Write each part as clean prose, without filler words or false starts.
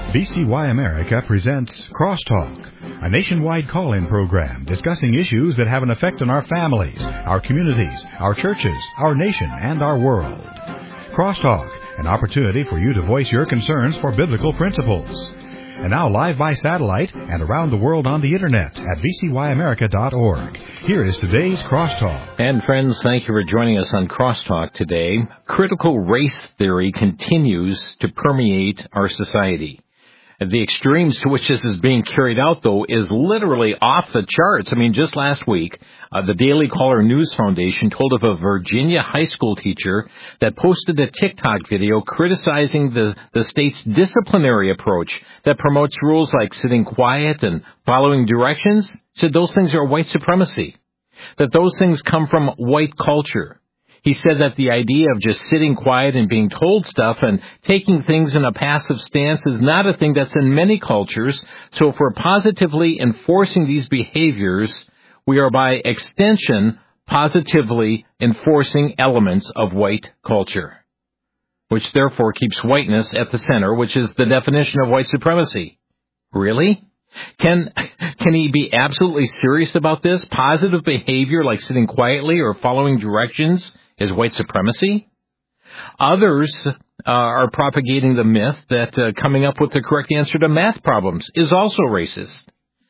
VCY America presents Crosstalk, a nationwide call-in program discussing issues that have an effect on our families, our communities, our churches, our nation, and our world. Crosstalk, an opportunity for you to voice your concerns for biblical principles. And now live by satellite and around the world on the Internet at vcyamerica.org. Here is today's Crosstalk. And friends, thank you for joining us on Crosstalk today. Critical race theory continues to permeate our society. The extremes to which this is being carried out, though, is literally off the charts. I mean, just last week, the Daily Caller News Foundation told of a Virginia high school teacher that posted a TikTok video criticizing the state's disciplinary approach that promotes rules like sitting quiet and following directions. Said those things are white supremacy, that those things come from white culture. He said that the idea of just sitting quiet and being told stuff and taking things in a passive stance is not a thing that's in many cultures. So if we're positively enforcing these behaviors, we are by extension positively enforcing elements of white culture, which therefore keeps whiteness at the center, which is the definition of white supremacy. Really? Can he be absolutely serious about this? Positive behavior like sitting quietly or following directions is white supremacy? Others are propagating the myth that coming up with the correct answer to math problems is also racist.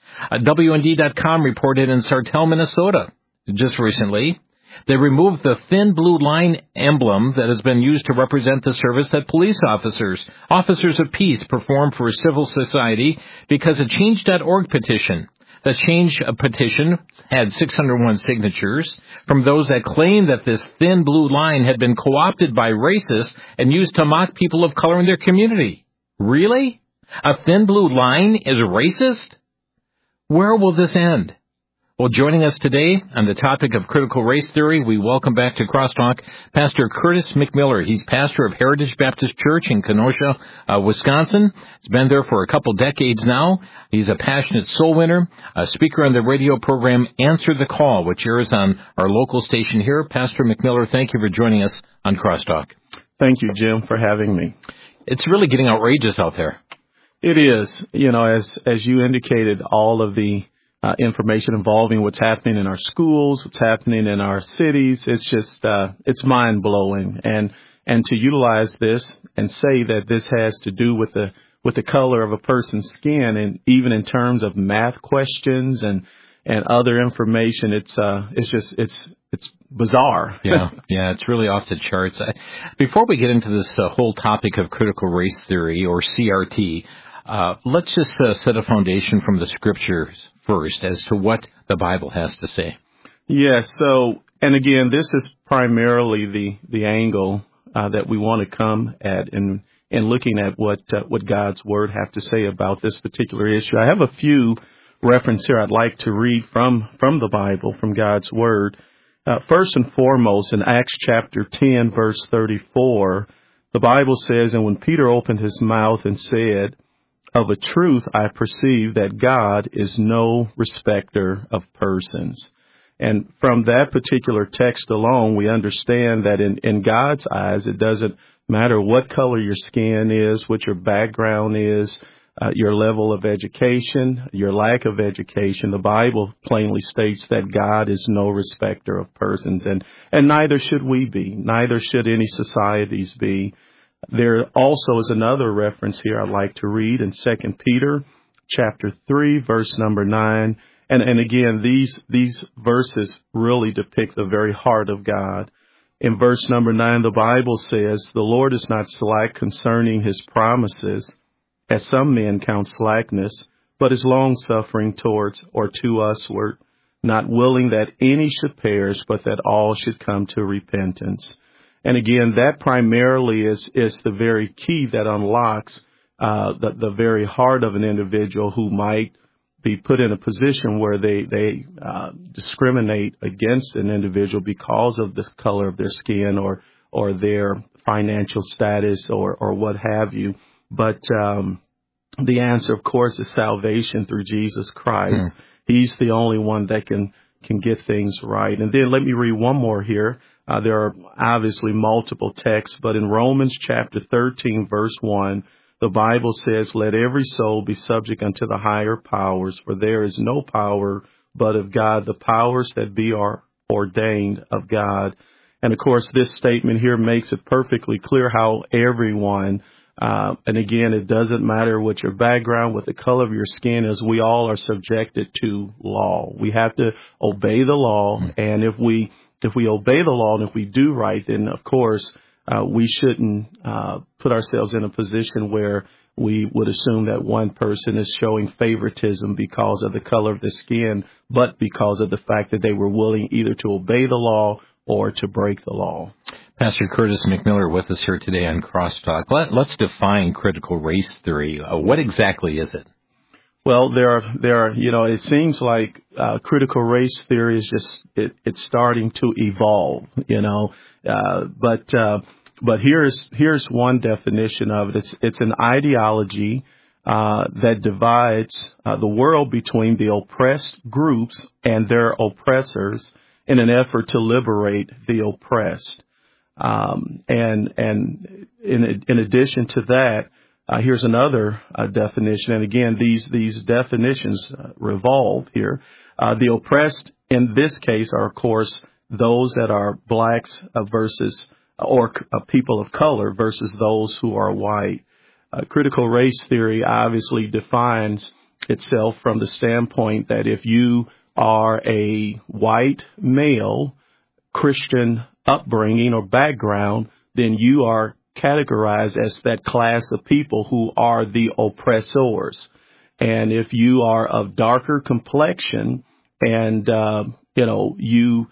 WND.com reported in Sartell, Minnesota, just recently, they removed the thin blue line emblem that has been used to represent the service that police officers of peace, perform for civil society because a Change.org petition. The Change petition had 601 signatures from those that claimed that this thin blue line had been co-opted by racists and used to mock people of color in their community. Really? A thin blue line is racist? Where will this end? Well, joining us today on the topic of critical race theory, we welcome back to Crosstalk Pastor Curtis McMiller. He's pastor of Heritage Baptist Church in Kenosha, Wisconsin. He's been there for a couple decades now. He's a passionate soul winner, a speaker on the radio program Answer the Call, which airs on our local station here. Pastor McMiller, thank you for joining us on Crosstalk. Thank you, Jim, for having me. It's really getting outrageous out there. It is. You know, as you indicated, all of the information involving what's happening in our schools, what's happening in our cities. It's just, it's mind blowing. And to utilize this and say that this has to do with the color of a person's skin, and even in terms of math questions and other information, it's bizarre. Yeah, it's really off the charts. Before we get into this whole topic of critical race theory, or CRT, let's just set a foundation from the scriptures first as to what the Bible has to say. Yes. So, and again, this is primarily the angle that we want to come at in looking at what God's Word have to say about this particular issue. I have a few references here I'd like to read from the Bible, from God's Word. First and foremost, in Acts chapter 10, verse 34, the Bible says, "And when Peter opened his mouth and said, 'Of a truth, I perceive that God is no respecter of persons.'" And from that particular text alone, we understand that in God's eyes, it doesn't matter what color your skin is, what your background is, your level of education, your lack of education. The Bible plainly states that God is no respecter of persons, and neither should we be, neither should any societies be. There also is another reference here I'd like to read in 2 Peter chapter 3, verse number 9. And again, these verses really depict the very heart of God. In verse number 9, the Bible says, "The Lord is not slack concerning his promises, as some men count slackness, but is long-suffering towards or to usward, not willing that any should perish, but that all should come to repentance." And again, that primarily is the very key that unlocks the very heart of an individual who might be put in a position where they discriminate against an individual because of the color of their skin or their financial status or what have you. But the answer, of course, is salvation through Jesus Christ. He's the only one that can get things right. And then let me read one more here. There are obviously multiple texts, but in Romans chapter 13, verse 1, the Bible says, "Let every soul be subject unto the higher powers, for there is no power but of God. The powers that be are ordained of God." And of course, this statement here makes it perfectly clear how everyone, and again, it doesn't matter what your background, what the color of your skin is, we all are subjected to law. We have to obey the law, and if we obey the law and if we do right, then of course, we shouldn't put ourselves in a position where we would assume that one person is showing favoritism because of the color of the skin, but because of the fact that they were willing either to obey the law or to break the law. Pastor Curtis McMiller with us here today on Crosstalk. Let's define critical race theory. What exactly is it? Well, there are, it seems like critical race theory is just, it's starting to evolve, but here's one definition of it. It's an ideology that divides the world between the oppressed groups and their oppressors in an effort to liberate the oppressed. And in addition to that, here's another definition. And again, these definitions revolve here. The oppressed in this case are, of course, those that are blacks versus or people of color versus those who are white. Critical race theory obviously defines itself from the standpoint that if you are a white male, Christian upbringing or background, then you are categorized as that class of people who are the oppressors. And if you are of darker complexion and, you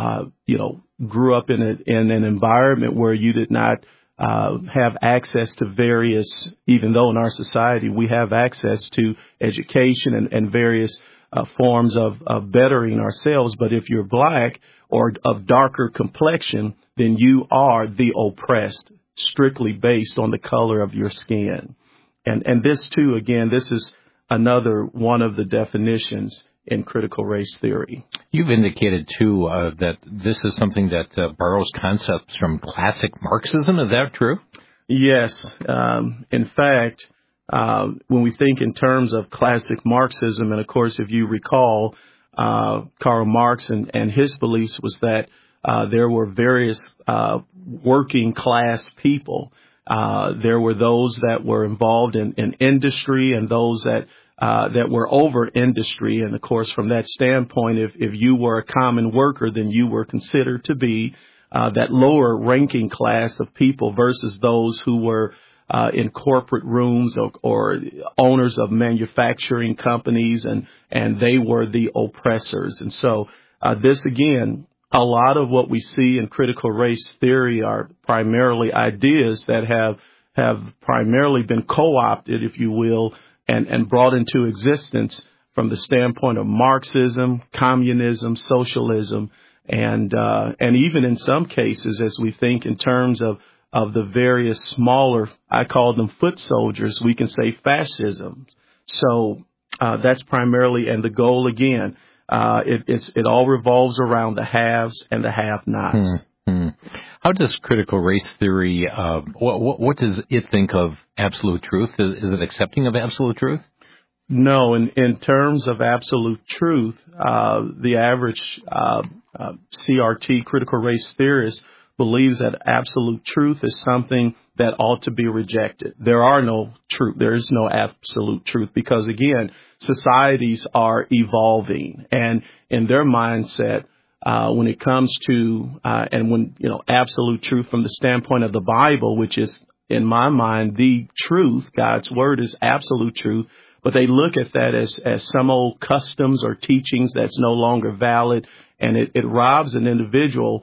grew up in an environment where you did not have access to various, even though in our society we have access to education and various forms of bettering ourselves. But if you're black or of darker complexion, then you are the oppressed, strictly based on the color of your skin. And this too, again, this is another one of the definitions in critical race theory. You've indicated, too, that this is something that borrows concepts from classic Marxism. Is that true? Yes. In fact, when we think in terms of classic Marxism, and of course, if you recall, Karl Marx and his beliefs was that there were various working class people. There were those that were involved in industry and those that were over industry. And of course, from that standpoint, if you were a common worker, then you were considered to be that lower ranking class of people versus those who were in corporate rooms or owners of manufacturing companies, and they were the oppressors. And so this, again, a lot of what we see in critical race theory are primarily ideas that have primarily been co-opted, if you will, and brought into existence from the standpoint of Marxism, communism, socialism, and even in some cases, as we think in terms of the various smaller, I call them foot soldiers, we can say fascism. So that's primarily, and the goal again, it all revolves around the haves and the have-nots. How does critical race theory, what does it think of absolute truth? Is it accepting of absolute truth? No, in terms of absolute truth, the average CRT, critical race theorist, believes that absolute truth is something that ought to be rejected. There is no absolute truth because, again, societies are evolving, and in their mindset, when it comes to absolute truth from the standpoint of the Bible, which is, in my mind, the truth, God's word is absolute truth, but they look at that as some old customs or teachings that's no longer valid, and it robs an individual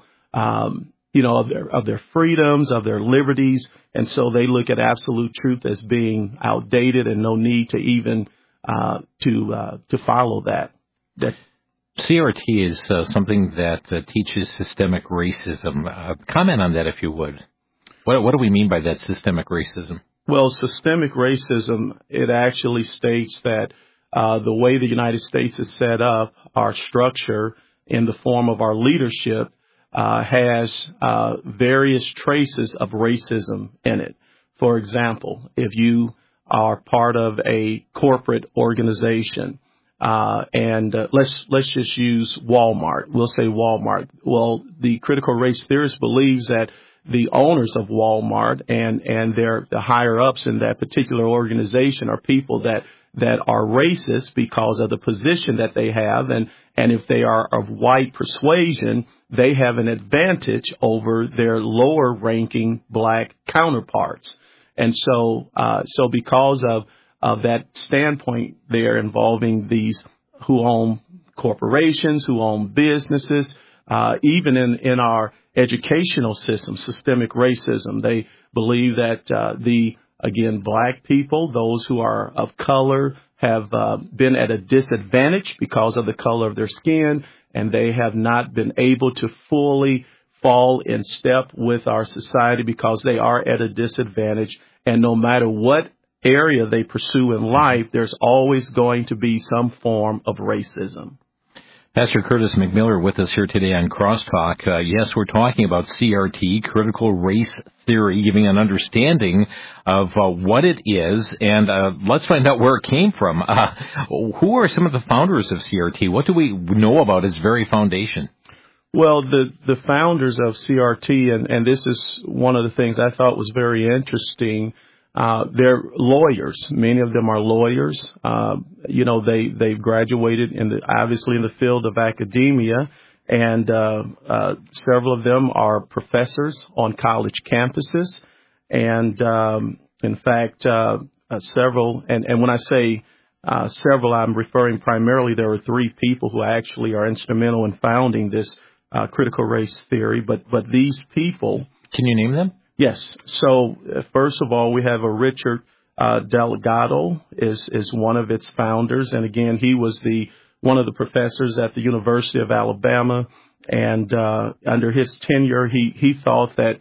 of their freedoms, of their liberties, and so they look at absolute truth as being outdated and no need to even to follow that. CRT is something that teaches systemic racism. Comment on that, if you would. What do we mean by that, systemic racism? Well, systemic racism, it actually states that the way the United States is set up, our structure in the form of our leadership, has various traces of racism in it. For example, if you are part of a corporate organization, let's just use Walmart. We'll say Walmart. Well, the critical race theorist believes that the owners of Walmart and the higher ups in that particular organization are people that are racist because of the position that they have, and if they are of white persuasion, they have an advantage over their lower ranking black counterparts. And so because of that standpoint there involving these who own corporations, who own businesses, even in our educational system, systemic racism, they believe that black people, those who are of color, have been at a disadvantage because of the color of their skin, and they have not been able to fully fall in step with our society because they are at a disadvantage. And no matter what area they pursue in life, there's always going to be some form of racism. Pastor Curtis McMiller with us here today on Crosstalk. Yes, we're talking about CRT, critical race theory, giving an understanding of what it is, and let's find out where it came from. Who are some of the founders of CRT? What do we know about its very foundation? Well, the founders of CRT, and this is one of the things I thought was very interesting. They're lawyers. Many of them are lawyers. They've graduated obviously in the field of academia, and several of them are professors on college campuses. And in fact, several, and when I say several, I'm referring primarily there are three people who actually are instrumental in founding this critical race theory. But these people, can you name them? Yes. So first of all, we have a Richard Delgado is one of its founders, and again, he was one of the professors at the University of Alabama. And under his tenure, he felt that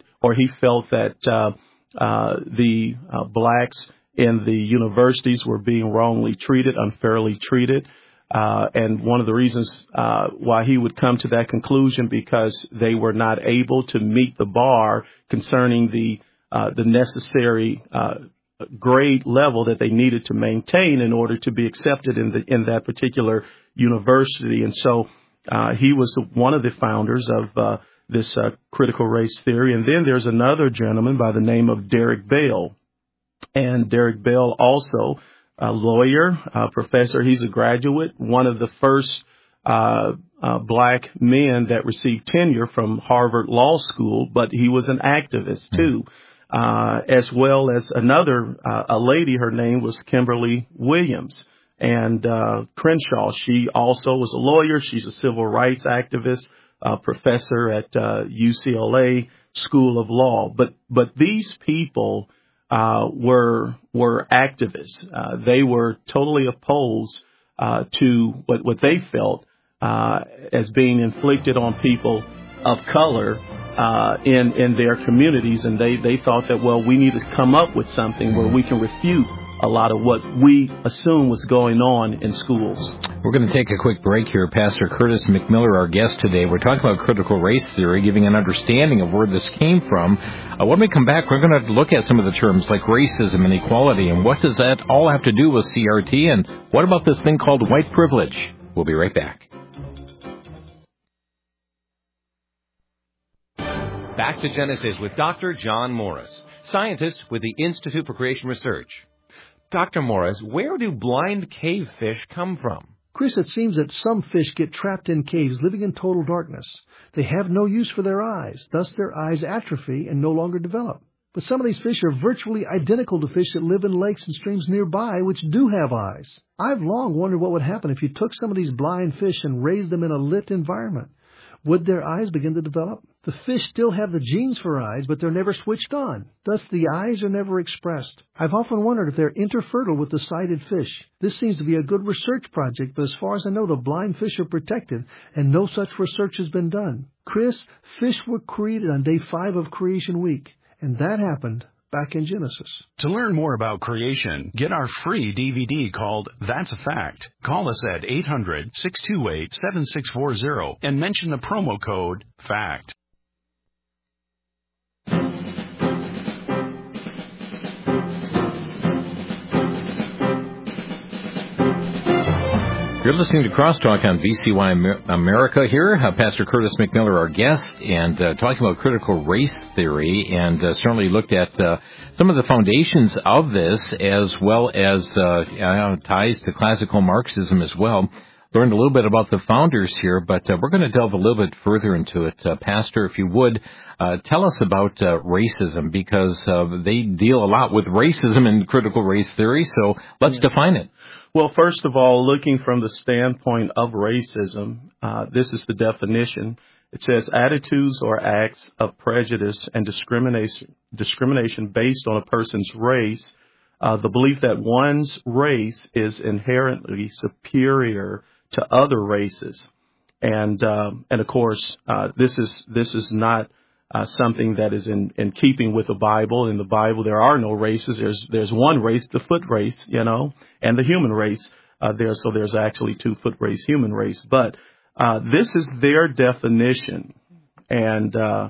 the blacks in the universities were being wrongly treated, unfairly treated. And one of the reasons why he would come to that conclusion, because they were not able to meet the bar concerning the necessary grade level that they needed to maintain in order to be accepted in that particular university. And so he was one of the founders of this critical race theory. And then there's another gentleman by the name of Derek Bell. And Derek Bell also a lawyer, professor. He's a graduate, one of the first black men that received tenure from Harvard Law School, but he was an activist too, as well as another, a lady, her name was Kimberly Williams. And Crenshaw, she also was a lawyer. She's a civil rights activist, professor at UCLA School of Law. But these people were activists. They were totally opposed to what they felt as being inflicted on people of color in their communities, and they thought that, well, we need to come up with something where we can refute a lot of what we assume was going on in schools. We're going to take a quick break here. Pastor Curtis McMiller, our guest today. We're talking about critical race theory, giving an understanding of where this came from. When we come back, we're going to look at some of the terms like racism and equality, and what does that all have to do with CRT, and what about this thing called white privilege? We'll be right back. Back to Genesis with Dr. John Morris, scientist with the Institute for Creation Research. Dr. Morris, where do blind cave fish come from? Chris, it seems that some fish get trapped in caves, living in total darkness. They have no use for their eyes. Thus, their eyes atrophy and no longer develop. But some of these fish are virtually identical to fish that live in lakes and streams nearby, which do have eyes. I've long wondered what would happen if you took some of these blind fish and raised them in a lit environment. Would their eyes begin to develop? The fish still have the genes for eyes, but they're never switched on. Thus, the eyes are never expressed. I've often wondered if they're interfertile with the sighted fish. This seems to be a good research project, but as far as I know, the blind fish are protected, and no such research has been done. Chris, fish were created on day 5 of Creation Week, and that happened back in Genesis. To learn more about creation, get our free DVD called That's a Fact. Call us at 800-628-7640 and mention the promo code FACT. You're listening to Crosstalk on VCY America here. Pastor Curtis McMiller, our guest, and talking about critical race theory, and certainly looked at some of the foundations of this, as well as ties to classical Marxism as well. Learned a little bit about the founders here, but we're going to delve a little bit further into it. Pastor, if you would, tell us about racism, because they deal a lot with racism in critical race theory, so let's define it. Well, first of all, looking from the standpoint of racism, this is the definition. It says attitudes or acts of prejudice and discrimination based on a person's race, the belief that one's race is inherently superior to other races. And of course, this is not something that is in keeping with the Bible. In the Bible, there are no races. There's one race, the foot race, and the human race. So there's actually two, foot race, human race. But this is their definition, and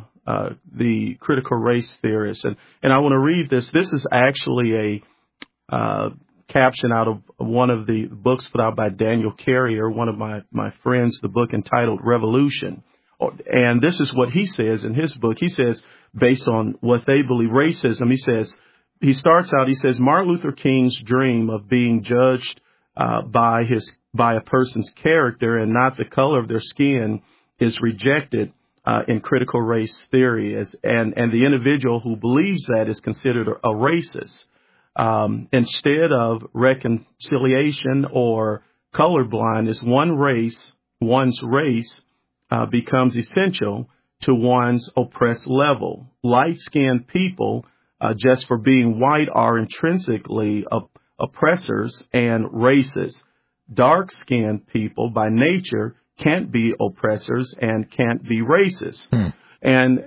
the critical race theorists. And I want to read this. This is actually a caption out of one of the books put out by Daniel Carrier, one of my friends, the book entitled Revolution. And this is what he says in his book. He says, based on what they believe, racism, he starts out, he says, Martin Luther King's dream of being judged by a person's character and not the color of their skin is rejected in critical race theory, and the individual who believes that is considered a racist. Instead of reconciliation or colorblindness, one's race becomes essential to one's oppressed level. Light-skinned people, just for being white, are intrinsically oppressors and racist. Dark-skinned people, by nature, can't be oppressors and can't be racist. And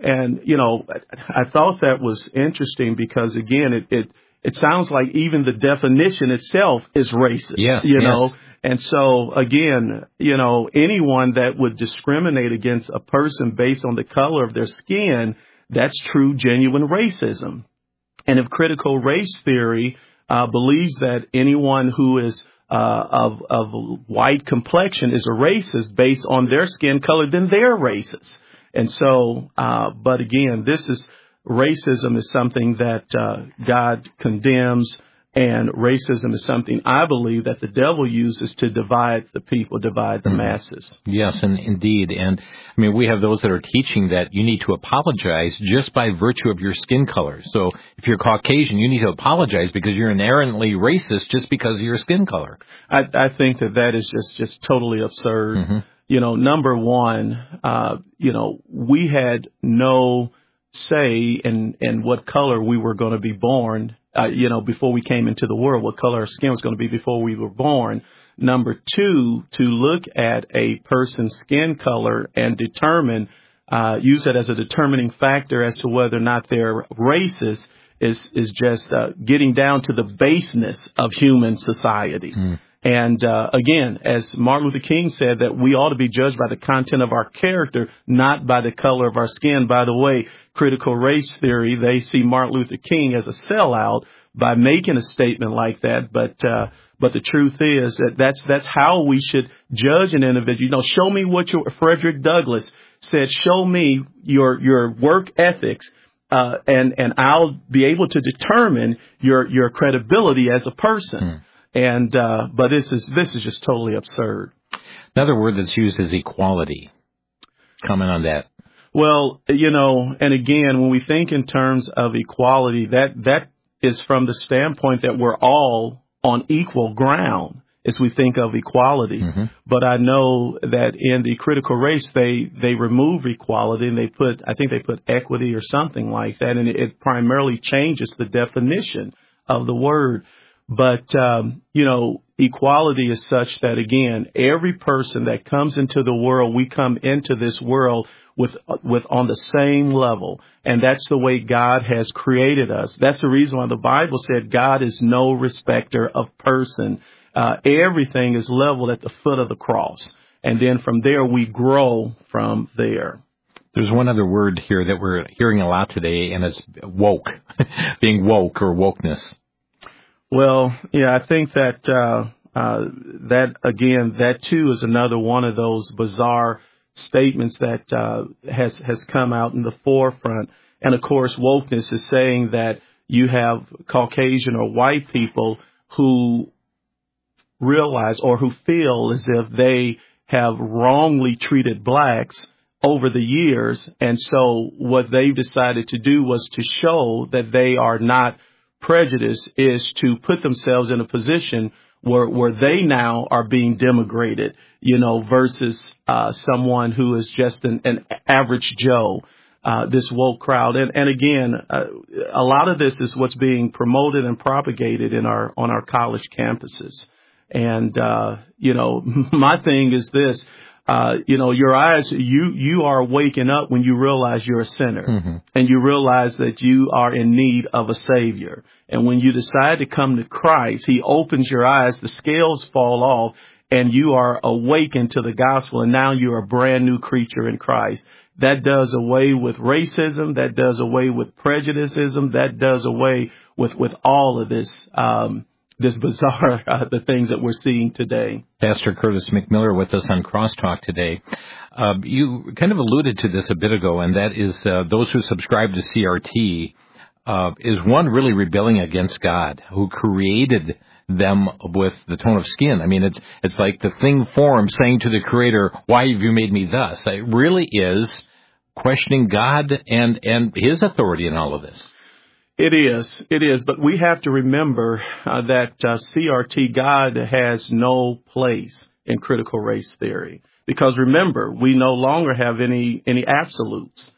I thought that was interesting because, again, it sounds like even the definition itself is racist. Yes. And so, again, anyone that would discriminate against a person based on the color of their skin, that's true, genuine racism. And if critical race theory believes that anyone who is of white complexion is a racist based on their skin color, then they're racist. And so, but again, racism is something that God condemns. And racism is something I believe that the devil uses to divide the people, divide the masses. Yes, and indeed. And I mean, we have those that are teaching that you need to apologize just by virtue of your skin color. So if you're Caucasian, you need to apologize because you're inherently racist just because of your skin color. I think that is just totally absurd. Mm-hmm. Number one, we had no say in what color we were going to be born. Before we came into the world, what color our skin was going to be before we were born. Number two, to look at a person's skin color and use it as a determining factor as to whether or not they're racist is just getting down to the baseness of human society. And again, as Martin Luther King said, that we ought to be judged by the content of our character, not by the color of our skin. By the way, critical race theory, they see Martin Luther King as a sellout by making a statement like that. But the truth is that that's how we should judge an individual. Show me what Frederick Douglass said. Show me your work ethics, and I'll be able to determine your credibility as a person. And but this is just totally absurd. Another word that's used is equality. Comment on that. Well, and again, when we think in terms of equality, that is from the standpoint that we're all on equal ground as we think of equality. Mm-hmm. But I know that in the critical race, they remove equality and they put equity or something like that, and it primarily changes the definition of the word. But, equality is such that, again, every person that comes into the world, we come into this world with on the same level. And that's the way God has created us. That's the reason why the Bible said God is no respecter of person. Everything is leveled at the foot of the cross. And then from there, we grow from there. There's one other word here that we're hearing a lot today, and it's woke, being woke or wokeness. Well, yeah, I think that that too is another one of those bizarre statements that has come out in the forefront. And of course, wokeness is saying that you have Caucasian or white people who realize or who feel as if they have wrongly treated blacks over the years. And so what they've decided to do was to show that they are not prejudiced, is to put themselves in a position where they now are being denigrated, versus someone who is just an average Joe, this woke crowd. And again, a lot of this is what's being promoted and propagated on our college campuses. And, my thing is this, your eyes, you are waking up when you realize you're a sinner, mm-hmm. and you realize that you are in need of a Savior. And when you decide to come to Christ, He opens your eyes, the scales fall off, and you are awakened to the gospel, and now you're a brand new creature in Christ. That does away with racism, that does away with prejudicism, that does away with all of this, this bizarre, the things that we're seeing today. Pastor Curtis McMiller with us on Crosstalk today. You kind of alluded to this a bit ago, and that is those who subscribe to CRT is one really rebelling against God, who created them with the tone of skin. I mean, it's like the thing form saying to the Creator, "Why have you made me thus?" It really is questioning God and His authority in all of this. It is, but we have to remember that CRT, God has no place in critical race theory, because remember, we no longer have any absolutes,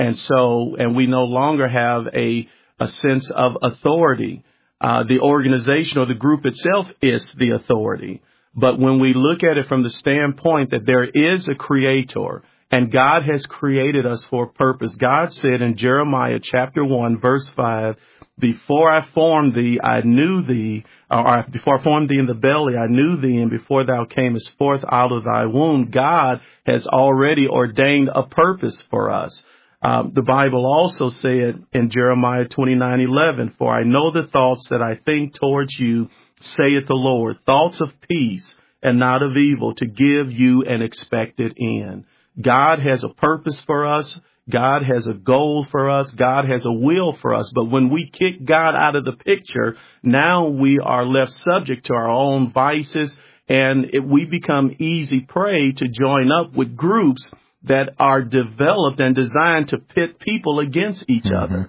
and we no longer have a sense of authority. The organization or the group itself is the authority, but when we look at it from the standpoint that there is a Creator, and God has created us for a purpose. God said in Jeremiah chapter 1, verse 5, before I formed thee, I knew thee, or before I formed thee in the belly, I knew thee, and before thou camest forth out of thy womb, God has already ordained a purpose for us. The Bible also said in Jeremiah 29:11, for I know the thoughts that I think towards you, saith the Lord, thoughts of peace and not of evil, to give you an expected end. God has a purpose for us. God has a goal for us. God has a will for us. But when we kick God out of the picture, now we are left subject to our own vices, and we become easy prey to join up with groups that are developed and designed to pit people against each mm-hmm. other.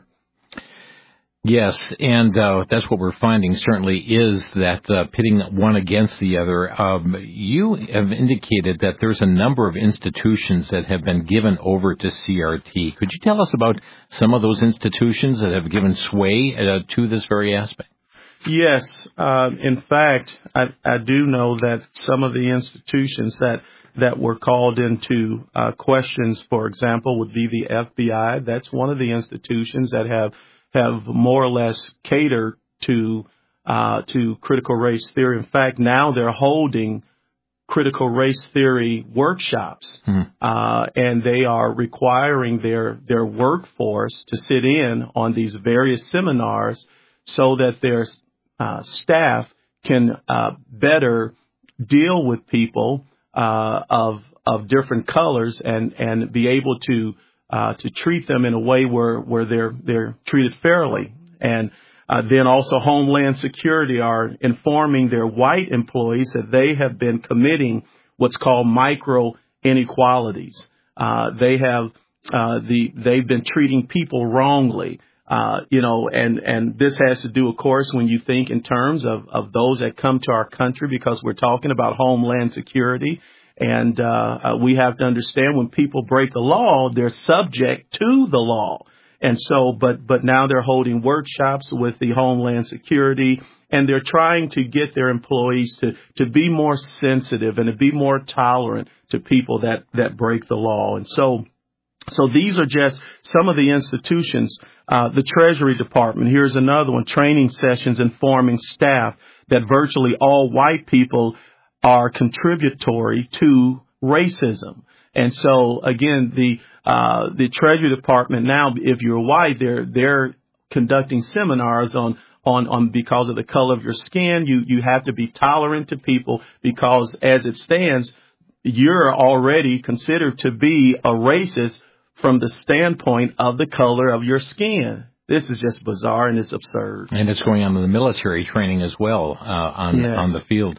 Yes, and that's what we're finding, certainly, is that pitting one against the other. You have indicated that there's a number of institutions that have been given over to CRT. Could you tell us about some of those institutions that have given sway to this very aspect? Yes. In fact, I do know that some of the institutions that were called into questions, for example, would be the FBI. That's one of the institutions that have more or less catered to critical race theory. In fact, now they're holding critical race theory workshops, and they are requiring their workforce to sit in on these various seminars so that their staff can better deal with people of different colors and be able to treat them in a way where they're treated fairly. And then also Homeland Security are informing their white employees that they have been committing what's called micro inequalities. They've been treating people wrongly. And this has to do, of course, when you think in terms of those that come to our country, because we're talking about Homeland Security. And we have to understand when people break the law, they're subject to the law. And so, but now they're holding workshops with the Homeland Security, and they're trying to get their employees to be more sensitive and to be more tolerant to people that break the law. And so these are just some of the institutions. The Treasury Department, here's another one, training sessions informing staff that virtually all white people are contributory to racism. And so again, the Treasury Department now, if you're white, they're conducting seminars on on because of the color of your skin. You have to be tolerant to people because as it stands, you're already considered to be a racist from the standpoint of the color of your skin. This is just bizarre and it's absurd. And it's going on in the military training as well on the field.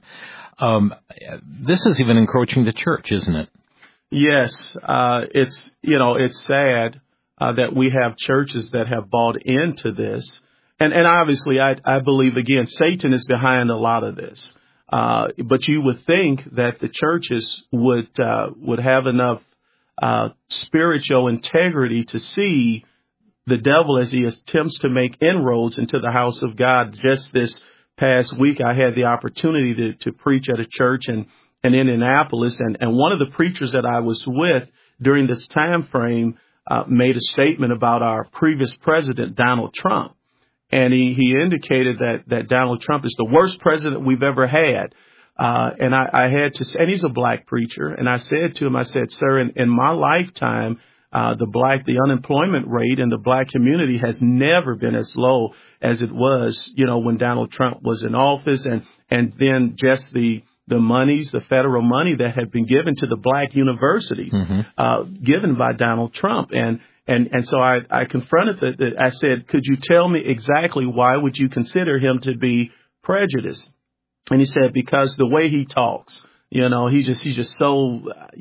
This is even encroaching the church, isn't it? Yes, it's sad that we have churches that have bought into this, and obviously I believe again Satan is behind a lot of this. But you would think that the churches would have enough spiritual integrity to see the devil as he attempts to make inroads into the house of God. Just this past week, I had the opportunity to preach at a church in Indianapolis, and one of the preachers that I was with during this time frame made a statement about our previous president, Donald Trump. And he indicated that Donald Trump is the worst president we've ever had. And I had to say, and he's a black preacher, and I said to him, I said, sir, in my lifetime, the unemployment rate in the black community has never been as low as it was, when Donald Trump was in office, and then just the monies, the federal money that had been given to the black universities, given by Donald Trump. And so I confronted I said, could you tell me exactly why would you consider him to be prejudiced? And he said, because the way he talks, he's just so,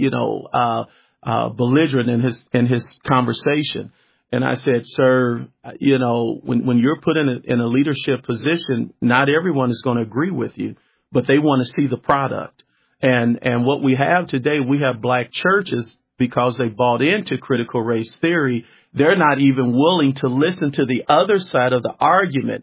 belligerent in his conversation. And I said, sir, when you're put in a leadership position, not everyone is going to agree with you, but they want to see the product. And what we have today, we have black churches, because they bought into critical race theory, they're not even willing to listen to the other side of the argument.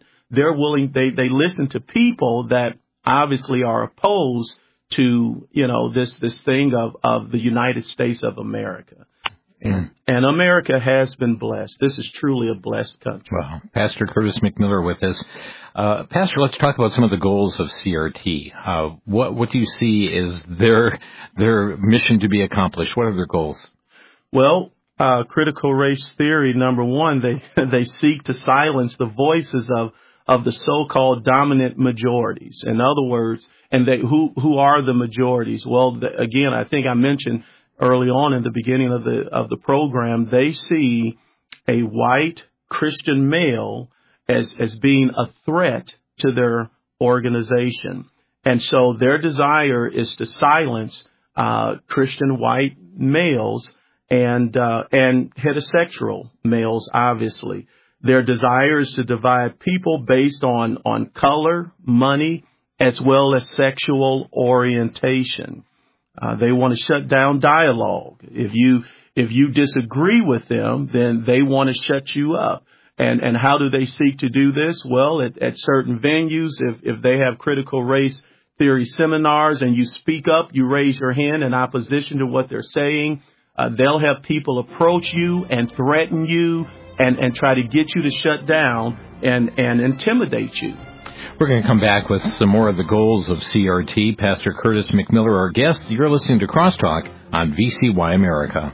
They listen to people that obviously are opposed to, this thing of the United States of America. And America has been blessed. This is truly a blessed country. Well, Pastor Curtis McMiller with us. Pastor, let's talk about some of the goals of CRT. What do you see is their mission to be accomplished? What are their goals? Well, critical race theory, number one, they seek to silence the voices of the so-called dominant majorities. In other words, and who are the majorities? Well, again, I think I mentioned early on in the beginning of the program, they see a white Christian male as being a threat to their organization. And so their desire is to silence Christian white males and heterosexual males, obviously. Their desire is to divide people based on color, money, as well as sexual orientation. They want to shut down dialogue. If you disagree with them, then they want to shut you up. And how do they seek to do this? Well, at certain venues, if they have critical race theory seminars and you speak up, you raise your hand in opposition to what they're saying, they'll have people approach you and threaten you and try to get you to shut down and intimidate you. We're going to come back with some more of the goals of CRT. Pastor Curtis McMiller, our guest. You're listening to Crosstalk on VCY America.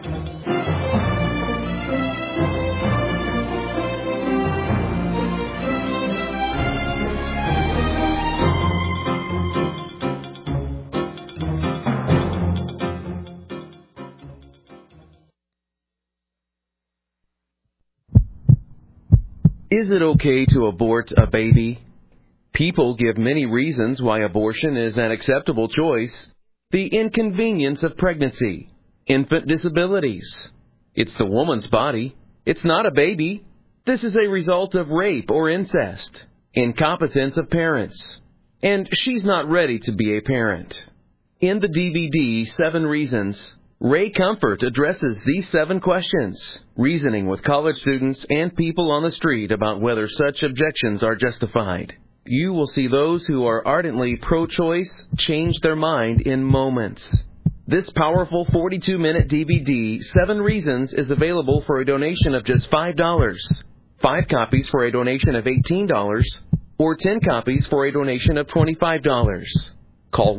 Is it okay to abort a baby? People give many reasons why abortion is an acceptable choice. The inconvenience of pregnancy, infant disabilities. It's the woman's body. It's not a baby. This is a result of rape or incest, incompetence of parents, and she's not ready to be a parent. In the DVD, 7 Reasons, Ray Comfort addresses these 7 questions, reasoning with college students and people on the street about whether such objections are justified. You will see those who are ardently pro-choice change their mind in moments. This powerful 42-minute DVD, 7 Reasons, is available for a donation of just $5, 5 copies for a donation of $18, or 10 copies for a donation of $25. Call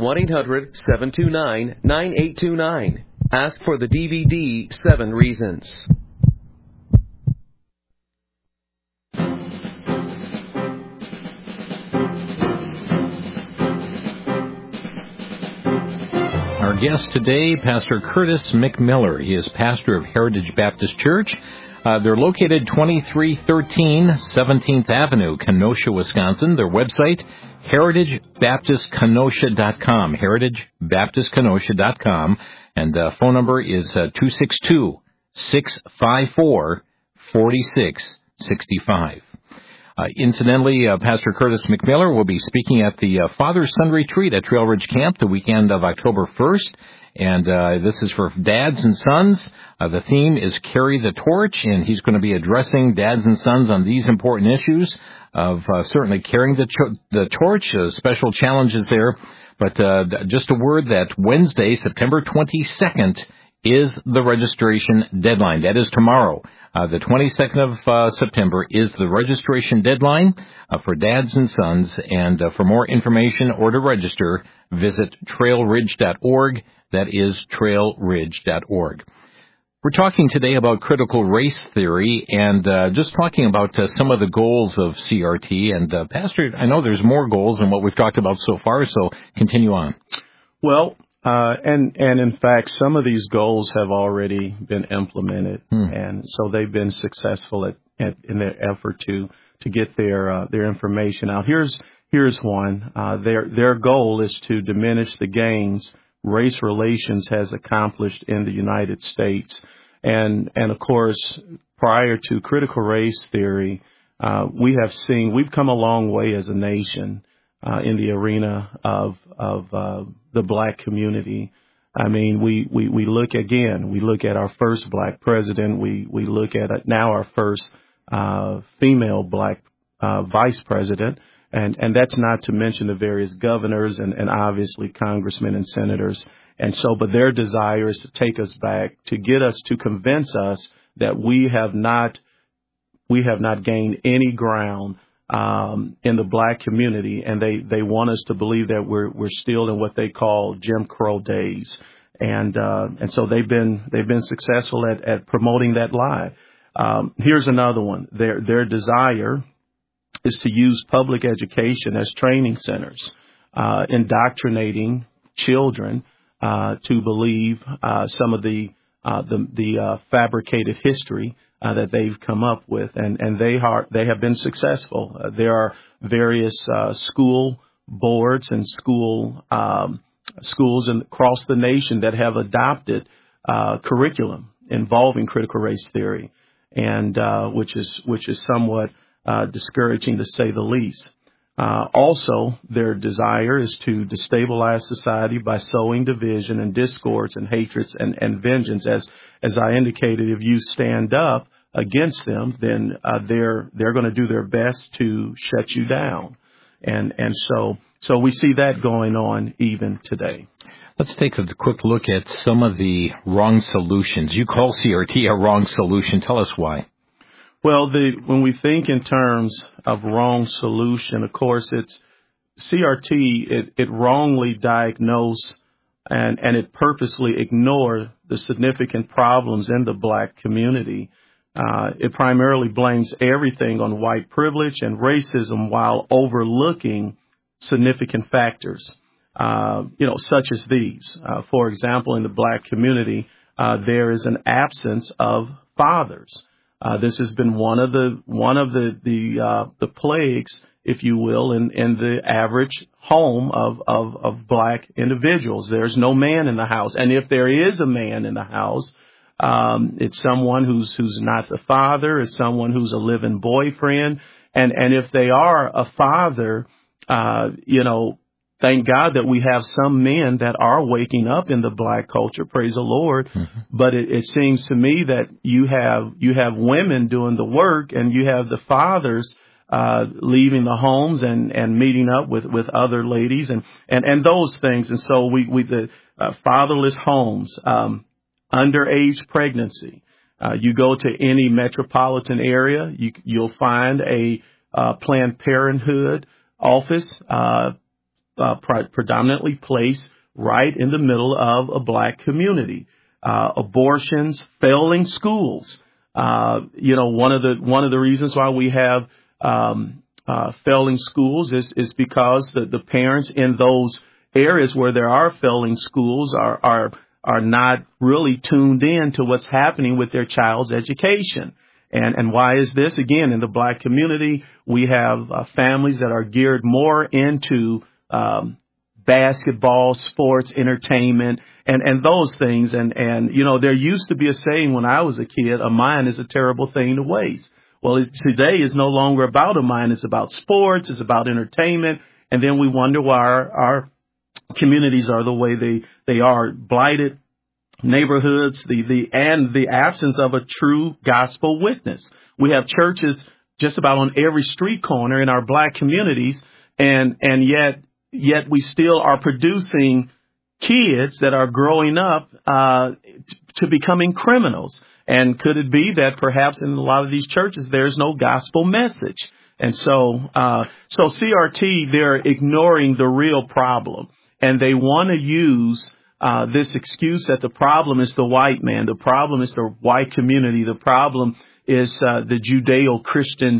1-800-729-9829. Ask for the DVD, 7 Reasons. Our guest today, Pastor Curtis McMiller. He is pastor of Heritage Baptist Church. They're located 2313 17th Avenue, Kenosha, Wisconsin. Their website, heritagebaptistkenosha.com, heritagebaptistkenosha.com. And phone number is 262-654-4665. Incidentally, Pastor Curtis McMiller will be speaking at the Father-Son Retreat at Trail Ridge Camp the weekend of October 1st. And this is for dads and sons. The theme is Carry the Torch, and he's going to be addressing dads and sons on these important issues of certainly carrying the torch, special challenges there. But just a word that Wednesday, September 22nd, is the registration deadline. That is tomorrow. The 22nd of September is the registration deadline for dads and sons. And for more information or to register, visit trailridge.org. That is trailridge.org. We're talking today about critical race theory and just talking about some of the goals of CRT. And Pastor, I know there's more goals than what we've talked about so far, so continue on. Well, and in fact, some of these goals have already been implemented, and so they've been successful in their effort to get their information out. Here's one. Their goal is to diminish the gains race relations has accomplished in the United States, and of course, prior to critical race theory, we've come a long way as a nation in the arena of the black community. I mean, we look at our first black president. We look at now our first female black vice president. And that's not to mention the various governors and obviously congressmen and senators. And so, but their desire is to take us back, to get us to convince us that we have not gained any ground in the black community, and they want us to believe that we're still in what they call Jim Crow days, and so they've been successful at promoting that lie. Here's another one. Their desire is to use public education as training centers, indoctrinating children to believe some of the fabricated history that they've come up with, and they have been successful. There are various school boards and schools across the nation that have adopted curriculum involving critical race theory, and which is somewhat discouraging to say the least. Also, their desire is to destabilize society by sowing division and discords and hatreds and vengeance. As I indicated, if you stand up against them, then they're going to do their best to shut you down. And so we see that going on even today. Let's take a quick look at some of the wrong solutions. You call CRT a wrong solution. Tell us why. Well, when we think in terms of wrong solution, of course, it's CRT. It wrongly diagnose and it purposely ignore the significant problems in the black community. It primarily blames everything on white privilege and racism while overlooking significant factors, such as these. For example, in the black community, there is an absence of fathers. This has been one of the plagues, if you will, in the average home of black individuals. There's no man in the house, and if there is a man in the house, it's someone who's not the father. It's someone who's a live-in boyfriend, and if they are a father, thank God that we have some men that are waking up in the black culture. Praise the Lord. Mm-hmm. But it seems to me that you have women doing the work, and you have the fathers leaving the homes and meeting up with other ladies and those things. And so the fatherless homes, underage pregnancy. You go to any metropolitan area, you'll find a Planned Parenthood office. Predominantly placed right in the middle of a black community. Abortions, failing schools. One of the reasons why we have failing schools is because the parents in areas where there are failing schools are not really tuned in to what's happening with their child's education. And why is this? Again, in the black community, we have families that are geared more into basketball, sports, entertainment, and those things. And there used to be a saying when I was a kid, a mind is a terrible thing to waste. Well, today is no longer about a mind. It's about sports. It's about entertainment. And then we wonder why our communities are the way they are. Blighted neighborhoods, and the absence of a true gospel witness. We have churches just about on every street corner in our black communities, and yet we still are producing kids that are growing up to becoming criminals. And could it be that perhaps in a lot of these churches there's no gospel message? And so CRT, they're ignoring the real problem, and they want to use this excuse that the problem is the white man, the problem is the white community, the problem is the Judeo-Christian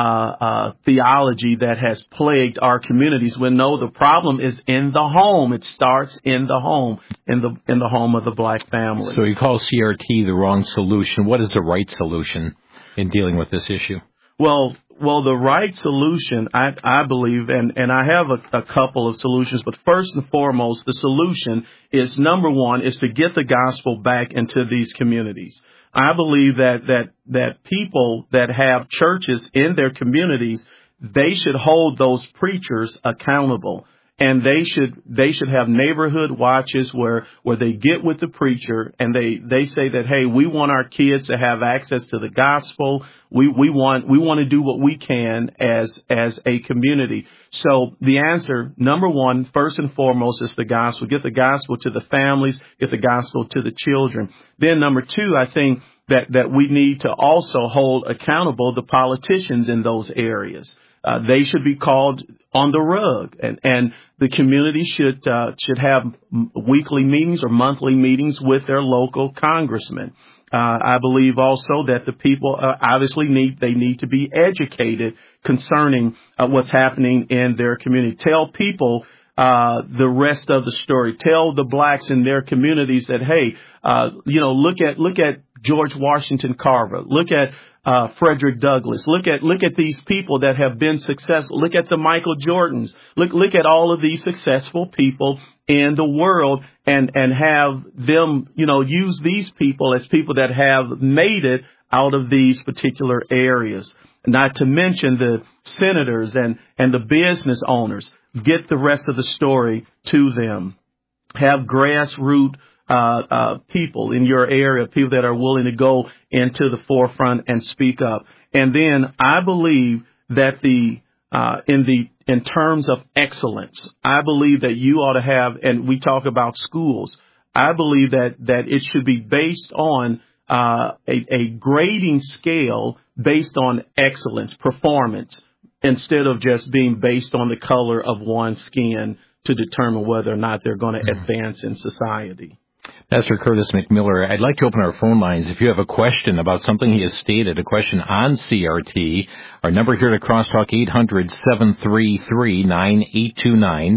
theology that has plagued our communities. When no, the problem is in the home. It starts in the home, in the home of the black family. So you call CRT the wrong solution. What is the right solution in dealing with this issue? Well, the right solution, I believe, and I have a couple of solutions, but first and foremost, the solution is, number one, is to get the gospel back into these communities. I believe that people that have churches in their communities, they should hold those preachers accountable. And they should have neighborhood watches where they get with the preacher and they say that, hey, we want our kids to have access to the gospel. We want to do what we can as a community. So the answer, number one, first and foremost, is the gospel. Get the gospel to the families, get the gospel to the children. Then number two, I think that we need to also hold accountable the politicians in those areas. They should be called on the rug, and the community should have weekly meetings or monthly meetings with their local congressmen. I believe also that the people obviously need to be educated concerning what's happening in their community. Tell people the rest of the story. Tell the blacks in their communities that, hey, look at George Washington Carver. Look at Frederick Douglass. Look at these people that have been successful. Look at the Michael Jordans. Look at all of these successful people in the world and have them, use these people as people that have made it out of these particular areas. Not to mention the senators and the business owners. Get the rest of the story to them. Have grassroots people in your area, people that are willing to go into the forefront and speak up. And then I believe that in terms of excellence, I believe that you ought to have, and we talk about schools, I believe that it should be based on a grading scale based on excellence, performance, instead of just being based on the color of one's skin to determine whether or not they're going to advance in society. Pastor Curtis McMiller, I'd like to open our phone lines. If you have a question about something he has stated, a question on CRT, our number here to Crosstalk, 800-733-9829,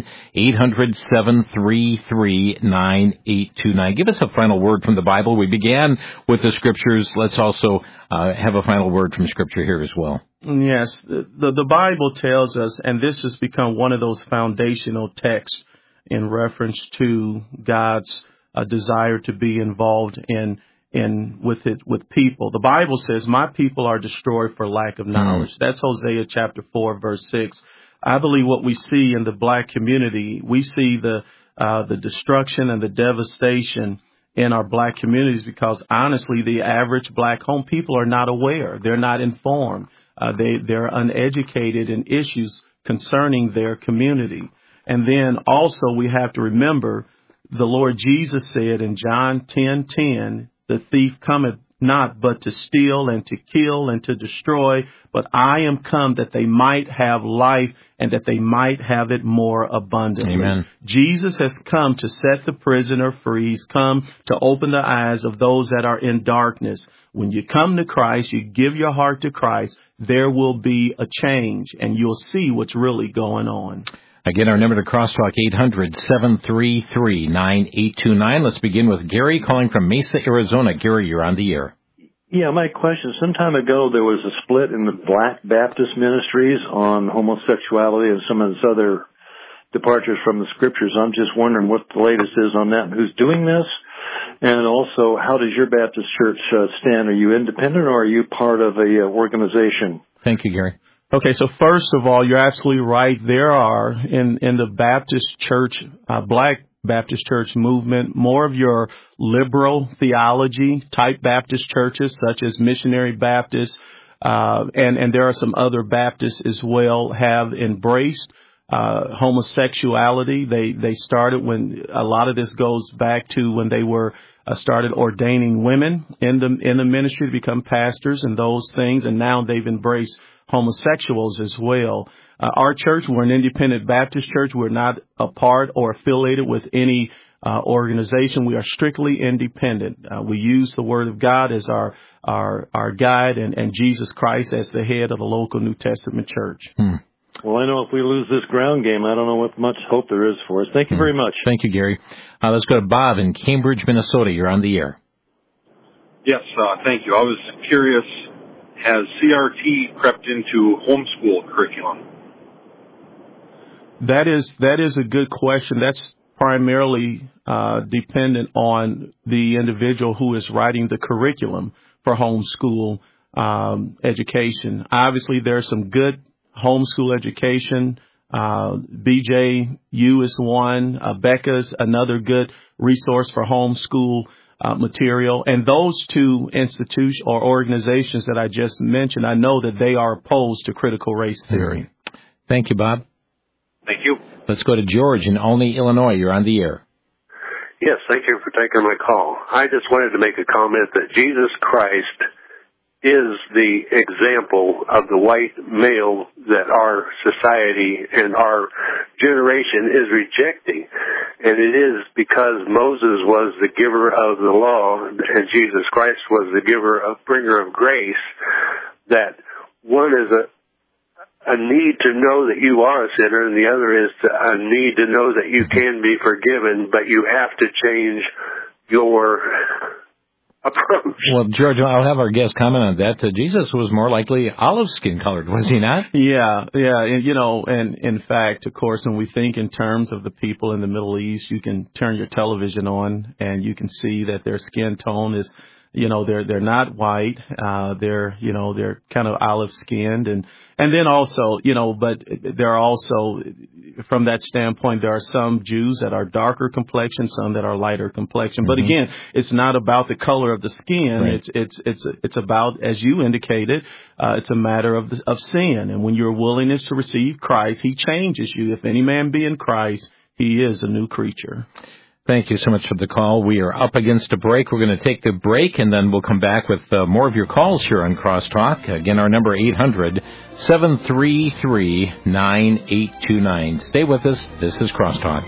800-733-9829. Give us a final word from the Bible. We began with the Scriptures. Let's also have a final word from Scripture here as well. Yes, the Bible tells us, and this has become one of those foundational texts in reference to God's a desire to be involved with people. The Bible says, my people are destroyed for lack of knowledge. That's Hosea chapter 4, verse 6. I believe what we see in the black community, we see the destruction and the devastation in our black communities because honestly, the average black home people are not aware. They're not informed. They're uneducated in issues concerning their community. And then also we have to remember the Lord Jesus said in John 10:10, the thief cometh not but to steal and to kill and to destroy, but I am come that they might have life and that they might have it more abundantly. Amen. Jesus has come to set the prisoner free. He's come to open the eyes of those that are in darkness. When you come to Christ, you give your heart to Christ, there will be a change and you'll see what's really going on. Again, our number to Crosstalk, 800-733-9829. Let's begin with Gary calling from Mesa, Arizona. Gary, you're on the air. Yeah, my question, some time ago there was a split in the Black Baptist ministries on homosexuality and some of these other departures from the scriptures. I'm just wondering what the latest is on that and who's doing this. And also, how does your Baptist church stand? Are you independent or are you part of a organization? Thank you, Gary. Okay, so first of all, you're absolutely right. There are, in the Baptist church, Black Baptist church movement, more of your liberal theology type Baptist churches, such as Missionary Baptist, and there are some other Baptists as well, have embraced homosexuality. They started when a lot of this goes back to when they were started ordaining women in the ministry to become pastors and those things, and now they've embraced homosexuals as well. Our church, we're an independent Baptist church. We're not a part or affiliated with any organization. We are strictly independent. We use the Word of God as our guide and Jesus Christ as the head of the local New Testament church. Well, I know if we lose this ground game, I don't know what much hope there is for us. Thank you very much. Thank you, Gary. Let's go to Bob in Cambridge, Minnesota. You're on the air. Yes, thank you. I was curious, has CRT crept into homeschool curriculum? That is a good question. That's primarily dependent on the individual who is writing the curriculum for homeschool education. Obviously, there's some good homeschool education. BJU is one. Becca's another good resource for homeschool material. And those two institutions or organizations that I just mentioned, I know that they are opposed to critical race theory. Thank you, Bob. Thank you. Let's go to George in Olney, Illinois. You're on the air. Yes, thank you for taking my call. I just wanted to make a comment that Jesus Christ is the example of the white male that our society and our generation is rejecting. And it is because Moses was the giver of the law and Jesus Christ was the bringer of grace, that one is a need to know that you are a sinner, and the other is a need to know that you can be forgiven, but you have to change your approach. Well, George, I'll have our guest comment on that. Jesus was more likely olive skin colored, was he not? Yeah. And in fact, of course, when we think in terms of the people in the Middle East, you can turn your television on and you can see that their skin tone is, they're not white. They're kind of olive skinned. And then also, but there are also, from that standpoint, there are some Jews that are darker complexion, some that are lighter complexion. But again, it's not about the color of the skin. Right. It's about, as you indicated, it's a matter of sin. And when your willingness to receive Christ, He changes you. If any man be in Christ, he is a new creature. Thank you so much for the call. We are up against a break. We're going to take the break, and then we'll come back with more of your calls here on Crosstalk. Again, our number 800-733-9829. Stay with us. This is Crosstalk.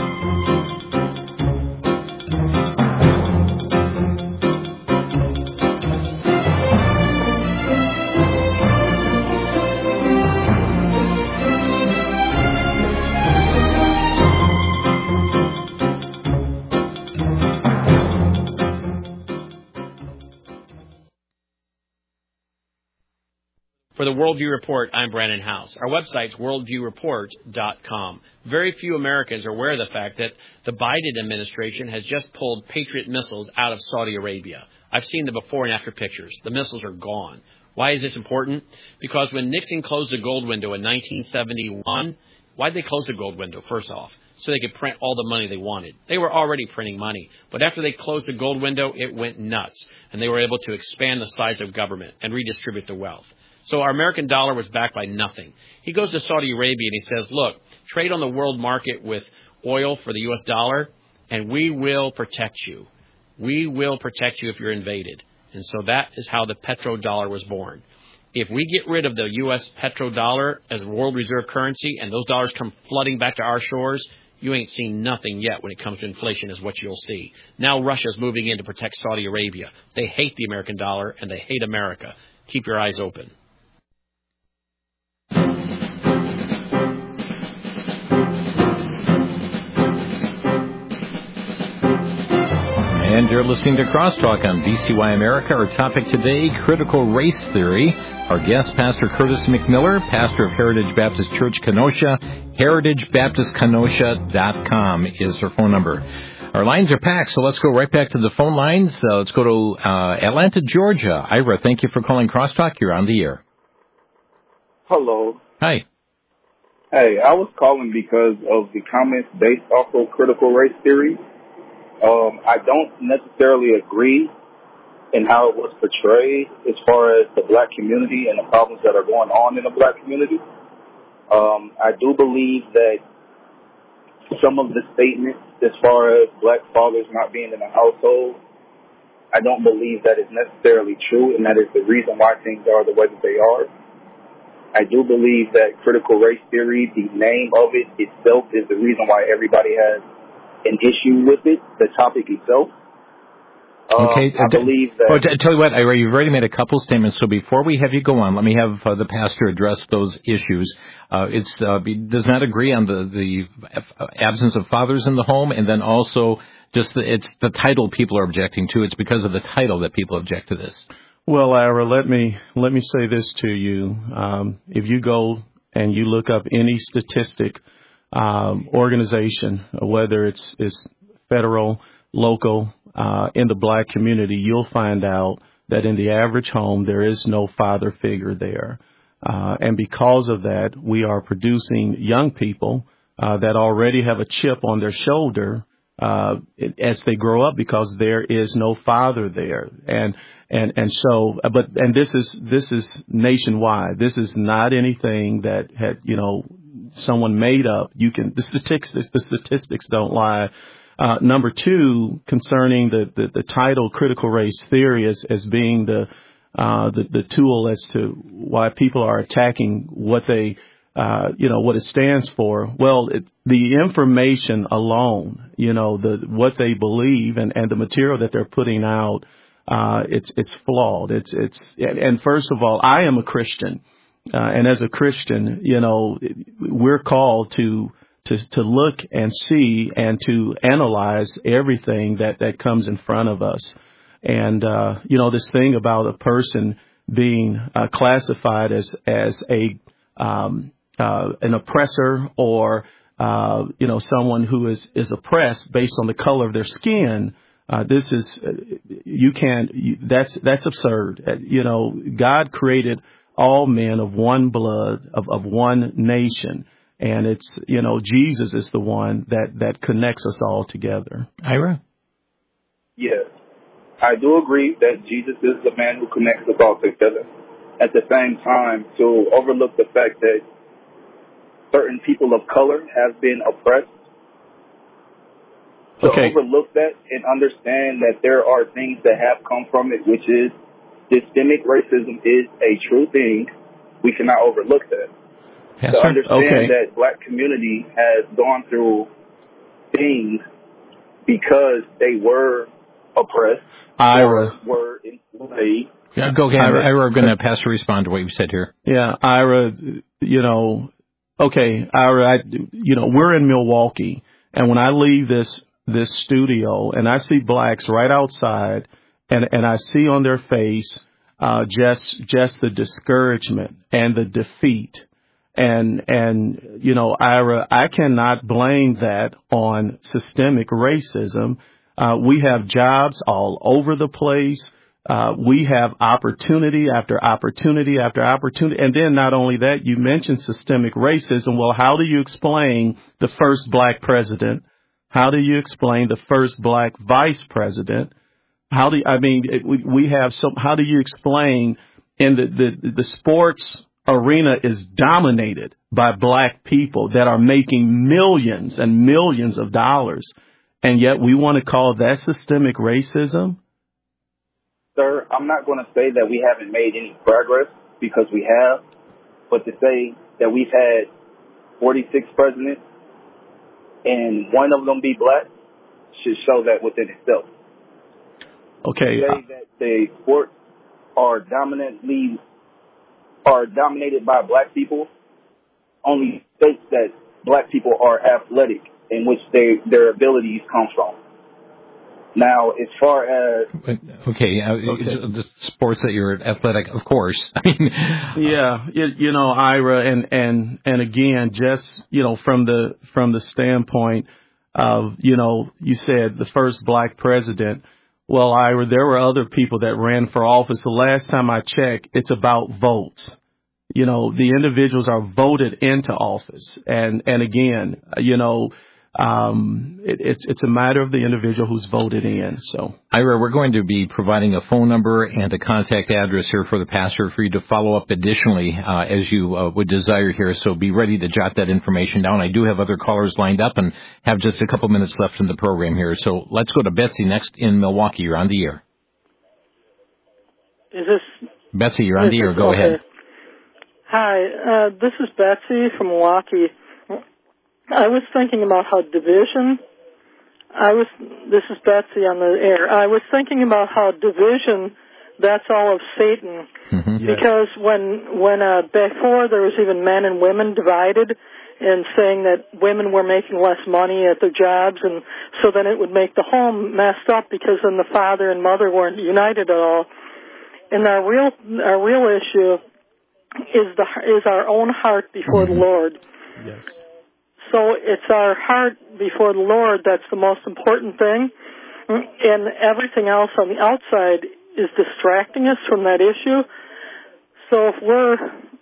For the Worldview Report, I'm Brandon House. Our website's worldviewreport.com. Very few Americans are aware of the fact that the Biden administration has just pulled Patriot missiles out of Saudi Arabia. I've seen the before and after pictures. The missiles are gone. Why is this important? Because when Nixon closed the gold window in 1971, why did they close the gold window, first off? So they could print all the money they wanted. They were already printing money. But after they closed the gold window, it went nuts. And they were able to expand the size of government and redistribute the wealth. So our American dollar was backed by nothing. He goes to Saudi Arabia and he says, look, trade on the world market with oil for the U.S. dollar, and we will protect you. We will protect you if you're invaded. And so that is how the petrodollar was born. If we get rid of the U.S. petrodollar as a world reserve currency and those dollars come flooding back to our shores, you ain't seen nothing yet when it comes to inflation is what you'll see. Now Russia's moving in to protect Saudi Arabia. They hate the American dollar and they hate America. Keep your eyes open. You're listening to Crosstalk on VCY America. Our topic today, critical race theory. Our guest, Pastor Curtis McMiller, pastor of Heritage Baptist Church Kenosha. HeritageBaptistKenosha.com is her phone number. Our lines are packed, so let's go right back to the phone lines. Let's go to Atlanta, Georgia. Ira, thank you for calling Crosstalk. You're on the air. Hello. Hi. Hey, I was calling because of the comments based off of critical race theory. I don't necessarily agree in how it was portrayed as far as the black community and the problems that are going on in the black community. I do believe that some of the statements as far as black fathers not being in the household, I don't believe that is necessarily true, and that is the reason why things are the way that they are. I do believe that critical race theory, the name of it itself, is the reason why everybody has an issue with it, the topic itself. Okay. I believe that... Well, tell you what, Ira, you've already made a couple statements, so before we have you go on, let me have the pastor address those issues. Does not agree on the absence of fathers in the home, and then also just it's the title people are objecting to. It's because of the title that people object to this. Well, Ira, let me say this to you. If you go and you look up any statistic organization, whether it's federal, local, in the black community, you'll find out that in the average home there is no father figure there. And because of that, we are producing young people that already have a chip on their shoulder as they grow up because there is no father there. And so this is nationwide. This is not anything that had, someone made up. The statistics don't lie. Number two, concerning the title critical race theory as being the tool as to why people are attacking what they, what it stands for. Well, the information alone, what they believe and the material that they're putting out, it's flawed. And first of all, I am a Christian. And as a Christian, we're called to look and see and to analyze everything that comes in front of us. And, this thing about a person being classified as an oppressor or, someone who is oppressed based on the color of their skin, that's absurd. God created all men of one blood, of one nation. And it's, Jesus is the one that connects us all together. Ira? Yes. I do agree that Jesus is the man who connects us all together. At the same time, to overlook the fact that certain people of color have been oppressed, to overlook that and understand that there are things that have come from it, which is systemic racism is a true thing. We cannot overlook that. Yes, to understand that black community has gone through things because they were oppressed, Ira. were enslaved. Yeah, go ahead. Ira, I'm going to pass to respond to what you said here. Yeah, Ira, Ira, we're in Milwaukee, and when I leave this studio and I see blacks right outside, and I see on their face just the discouragement and the defeat. And Ira, I cannot blame that on systemic racism. We have jobs all over the place. We have opportunity after opportunity after opportunity. And then not only that, you mentioned systemic racism. Well, how do you explain the first black president? How do you explain the first black vice president? How do you explain in the sports arena is dominated by black people that are making millions and millions of dollars, and yet we want to call that systemic racism? Sir, I'm not going to say that we haven't made any progress, because we have, but to say that we've had 46 presidents and one of them be black should show that within itself. Okay. To say that the sports are dominated by black people only states that black people are athletic, in which their abilities come from. Now, as far as the sports that you're athletic, of course. I mean, yeah, Ira, and again, just from the standpoint of you said the first black president. Well, Ira, there were other people that ran for office. The last time I checked, it's about votes. The individuals are voted into office, and again, it's a matter of the individual who's voted in. So, Ira, we're going to be providing a phone number and a contact address here for the pastor for you to follow up additionally as you would desire here. So be ready to jot that information down. I do have other callers lined up and have just a couple minutes left in the program here. So let's go to Betsy next in Milwaukee. You're on the air. Is this Betsy? You're on the air. Go ahead. Hi, this is Betsy from Milwaukee. I was thinking about how division, this is Betsy on the air. I was thinking about how division, that's all of Satan. Mm-hmm. Because when before there was even men and women divided and saying that women were making less money at their jobs, and so then it would make the home messed up because then the father and mother weren't united at all. And our real issue is our own heart before the Lord. Yes. So it's our heart before the Lord that's the most important thing, and everything else on the outside is distracting us from that issue. So if we're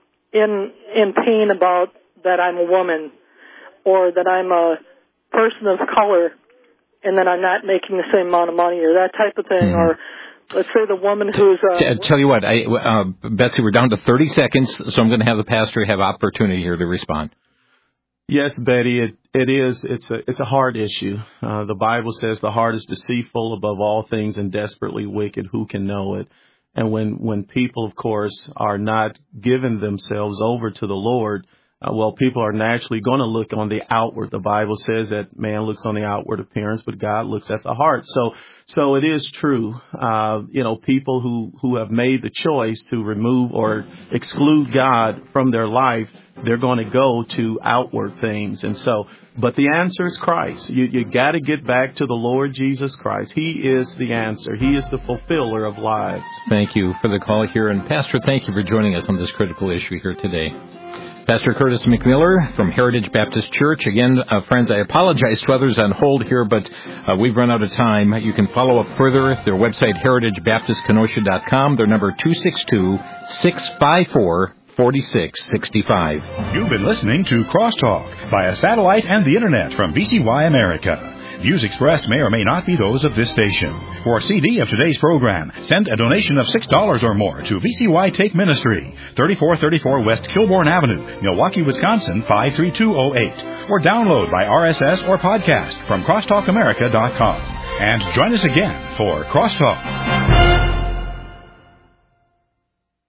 in pain about that I'm a woman or that I'm a person of color and that I'm not making the same amount of money or that type of thing, or let's say the woman who's... Tell you what, Betsy, we're down to 30 seconds, so I'm going to have the pastor have opportunity here to respond. Yes, Betty, it is. It's a hard issue. The Bible says the heart is deceitful above all things and desperately wicked. Who can know it? And when people, of course, are not giving themselves over to the Lord, people are naturally going to look on the outward. The Bible says that man looks on the outward appearance, but God looks at the heart. So it is true. People who have made the choice to remove or exclude God from their life, they're going to go to outward things. But the answer is Christ. You got to get back to the Lord Jesus Christ. He is the answer. He is the fulfiller of lives. Thank you for the call here. And Pastor, thank you for joining us on this critical issue here today. Pastor Curtis McMiller from Heritage Baptist Church. Again, friends, I apologize to others on hold here, but we've run out of time. You can follow up further. Their website, heritagebaptistkenosha.com. Their number 262-654-4665. You've been listening to Crosstalk via satellite and the Internet from VCY America. Views expressed may or may not be those of this station. For a CD of today's program, send a donation of $6 or more to VCY Take Ministry, 3434 West Kilbourne Avenue, Milwaukee, Wisconsin, 53208. Or download by RSS or podcast from crosstalkamerica.com. And join us again for Crosstalk.